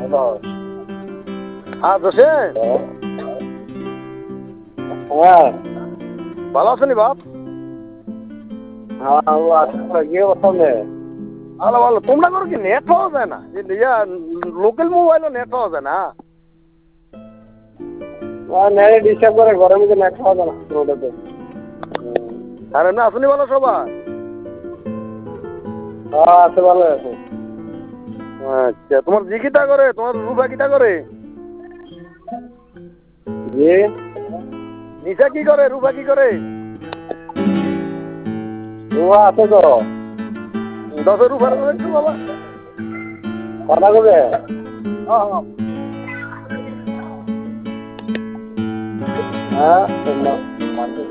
হ্যাঁ জোসেন, হ্যাঁ ভালো আছেন বাপ? হ্যাঁ ও আসলে গিয়ে বসালে ভালো ভালো। তোমরা করো কি নেট পাওয়া যায় না? লোকাল মোবাইলও নেট পাওয়া যায় না? নেড়ে ডিস্টার্ব করে ঘরের মধ্যে নেট খাওয়া যায় না রোডেতে। আরে না আসনি ভালো সবাই? হ্যাঁ আছে, ভালো আছে। আচ্ছা, তোমার জি কিটা করে, তোমার রূপা কিটা করে? জি নিশা কি করে, রূপা কি করে? ও আছে তো। 10 রূপার করে একটু বাবা। কথা কবে? হ্যাঁ হ্যাঁ। হ্যাঁ